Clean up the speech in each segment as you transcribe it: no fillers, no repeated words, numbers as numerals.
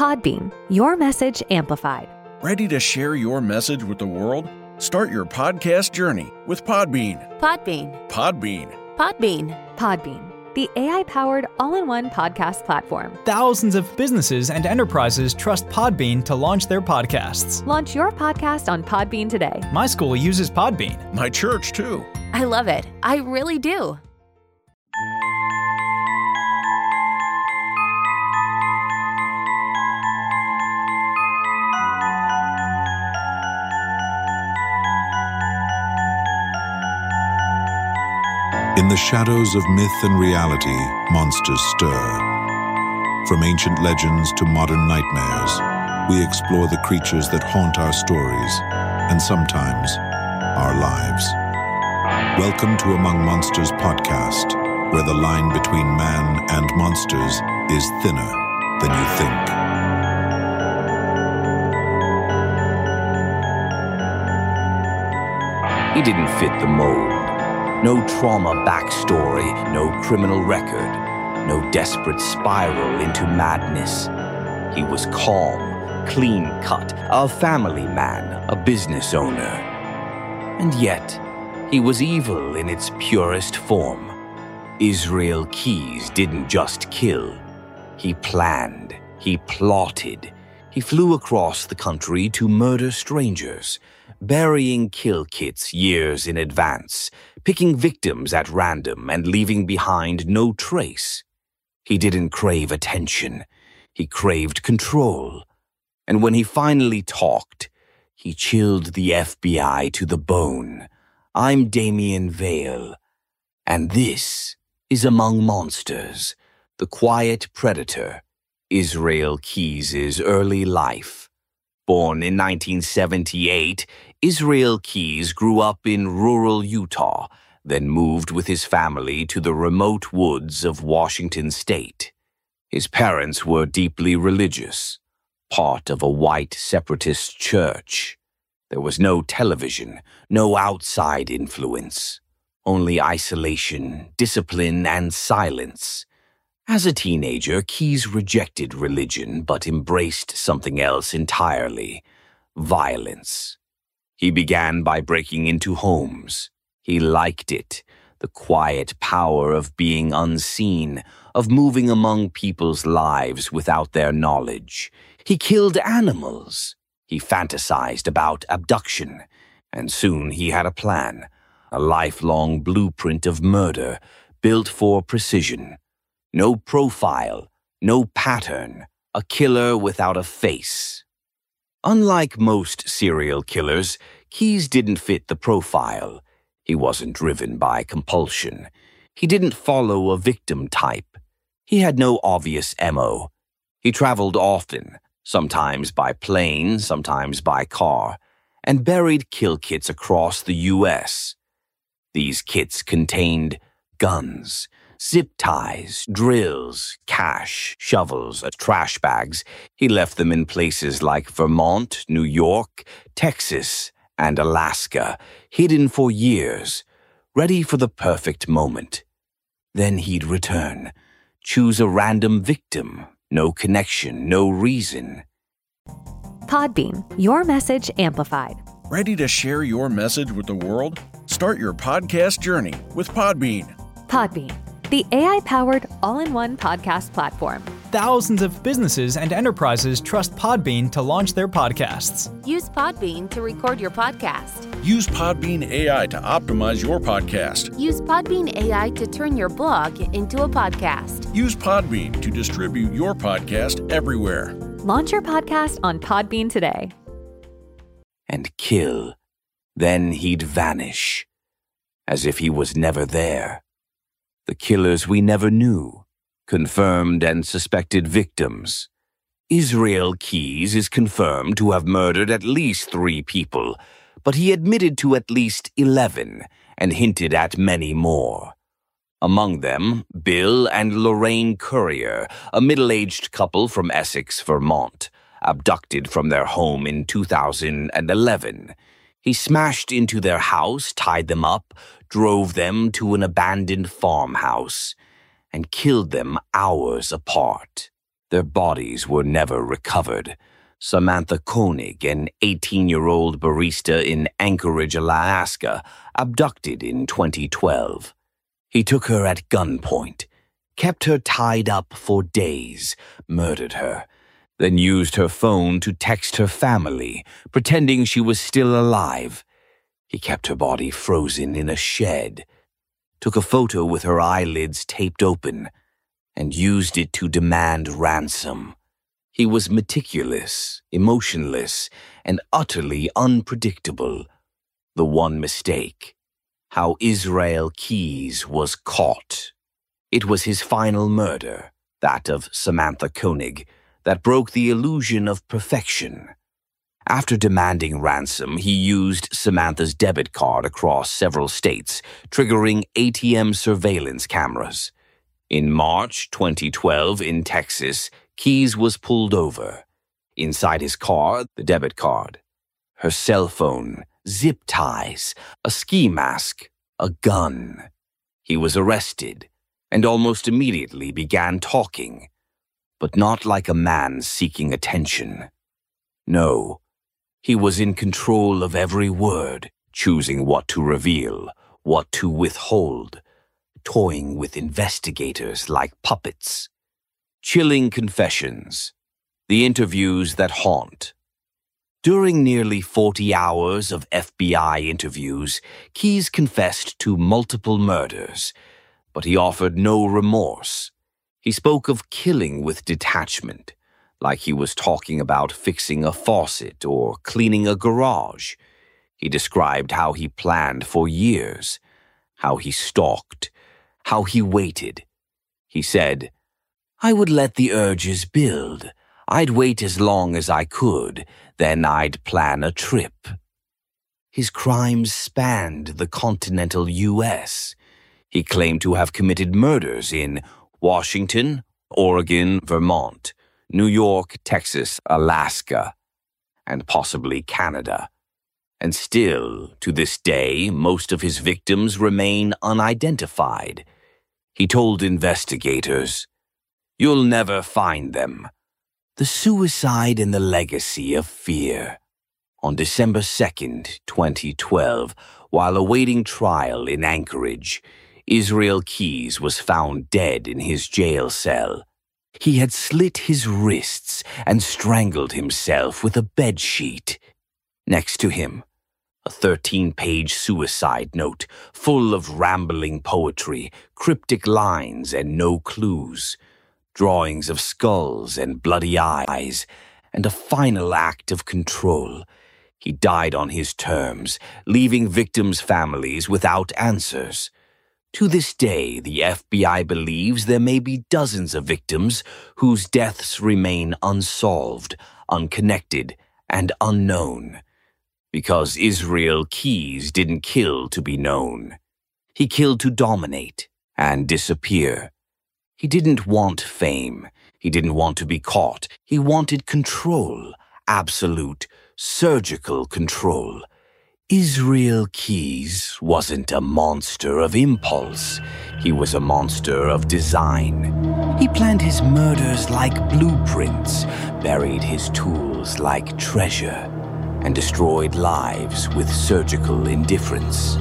Podbean, your message amplified. Ready to share your message with the world? Start your podcast journey with Podbean. Podbean. Podbean. Podbean. Podbean, the AI-powered all-in-one podcast platform. Thousands of businesses and enterprises trust Podbean to launch their podcasts. Launch your podcast on Podbean today. My school uses Podbean. My church, too. I love it. I really do. In the shadows of myth and reality, monsters stir. From ancient legends to modern nightmares, we explore the creatures that haunt our stories, and sometimes our lives. Welcome to Among Monsters podcast, where the line between man and monsters is thinner than you think. He didn't fit the mold. No trauma backstory, no criminal record, no desperate spiral into madness. He was calm, clean-cut, a family man, a business owner. And yet, he was evil in its purest form. Israel Keyes didn't just kill. He planned, he plotted. He flew across the country to murder strangers, burying kill kits years in advance, picking victims at random and leaving behind no trace. He didn't crave attention. He craved control. And when he finally talked, he chilled the FBI to the bone. I'm Damien Vale, and this is Among Monsters, the quiet predator, Israel Keyes' early life. Born in 1978, Israel Keyes grew up in rural Utah, then moved with his family to the remote woods of Washington state. His parents were deeply religious, part of a white separatist church. There was no television, no outside influence, only isolation, discipline, and silence. As a teenager, Keyes rejected religion but embraced something else entirely: violence. He began by breaking into homes. He liked it, the quiet power of being unseen, of moving among people's lives without their knowledge. He killed animals. He fantasized about abduction, and soon he had a plan, a lifelong blueprint of murder built for precision. No profile, no pattern, a killer without a face. Unlike most serial killers, Keyes didn't fit the profile. He wasn't driven by compulsion. He didn't follow a victim type. He had no obvious MO. He traveled often, sometimes by plane, sometimes by car, and buried kill kits across the U.S. These kits contained guns, zip ties, drills, cash, shovels, trash bags. He left them in places like Vermont, New York, Texas, and Alaska, hidden for years, ready for the perfect moment. Then he'd return, choose a random victim, no connection, no reason. Podbean, your message amplified. Ready to share your message with the world? Start your podcast journey with Podbean. Podbean, the AI-powered all-in-one podcast platform. Thousands of businesses and enterprises trust Podbean to launch their podcasts. Use Podbean to record your podcast. Use Podbean AI to optimize your podcast. Use Podbean AI to turn your blog into a podcast. Use Podbean to distribute your podcast everywhere. Launch your podcast on Podbean today. And kill. Then he'd vanish, as if he was never there. The killers we never knew, confirmed and suspected victims. Israel Keyes is confirmed to have murdered at least 3 people, but he admitted to at least 11 and hinted at many more. Among them, Bill and Lorraine Currier, a middle-aged couple from Essex, Vermont, abducted from their home in 2011. He smashed into their house, tied them up, drove them to an abandoned farmhouse, and killed them hours apart. Their bodies were never recovered. Samantha Koenig, an 18-year-old barista in Anchorage, Alaska, abducted in 2012. He took her at gunpoint, kept her tied up for days, murdered her, then used her phone to text her family, pretending she was still alive. He kept her body frozen in a shed, took a photo with her eyelids taped open, and used it to demand ransom. He was meticulous, emotionless, and utterly unpredictable. The one mistake: how Israel Keyes was caught. It was his final murder, that of Samantha Koenig, that broke the illusion of perfection. After demanding ransom, he used Samantha's debit card across several states, triggering ATM surveillance cameras. In March 2012 in Texas, Keyes was pulled over. Inside his car, the debit card, her cell phone, zip ties, a ski mask, a gun. He was arrested and almost immediately began talking, but not like a man seeking attention. No, he was in control of every word, choosing what to reveal, what to withhold, toying with investigators like puppets. Chilling confessions, the interviews that haunt. During nearly 40 hours of FBI interviews, Keyes confessed to multiple murders, but he offered no remorse. He spoke of killing with detachment, like he was talking about fixing a faucet or cleaning a garage. He described how he planned for years, how he stalked, how he waited. He said, "I would let the urges build. I'd wait as long as I could, then I'd plan a trip." His crimes spanned the continental U.S. He claimed to have committed murders in Washington, Oregon, Vermont, New York, Texas, Alaska, and possibly Canada. And still, to this day, most of his victims remain unidentified. He told investigators, "You'll never find them." The suicide and the legacy of fear. On December 2nd, 2012, while awaiting trial in Anchorage, Israel Keyes was found dead in his jail cell. He had slit his wrists and strangled himself with a bedsheet. Next to him, a 13-page suicide note full of rambling poetry, cryptic lines, and no clues. Drawings of skulls and bloody eyes, and a final act of control. He died on his terms, leaving victims' families without answers. To this day, the FBI believes there may be dozens of victims whose deaths remain unsolved, unconnected, and unknown. Because Israel Keyes didn't kill to be known. He killed to dominate and disappear. He didn't want fame. He didn't want to be caught. He wanted control, absolute, surgical control. Israel Keyes wasn't a monster of impulse. He was a monster of design. He planned his murders like blueprints, buried his tools like treasure, and destroyed lives with surgical indifference.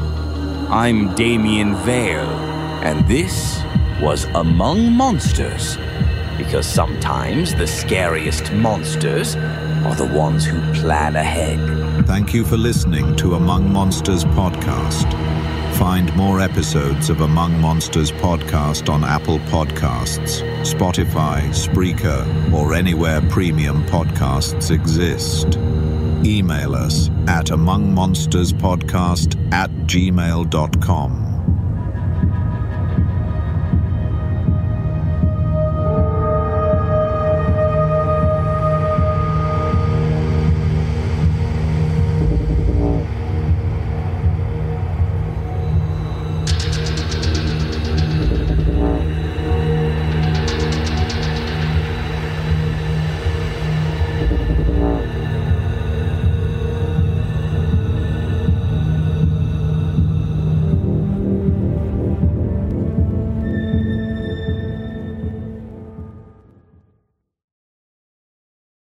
I'm Damien Vale, and this was Among Monsters, because sometimes the scariest monsters are the ones who plan ahead. Thank you for listening to Among Monsters podcast. Find more episodes of Among Monsters podcast on Apple Podcasts, Spotify, Spreaker, or anywhere premium podcasts exist. Email us at amongmonsterspodcast@gmail.com.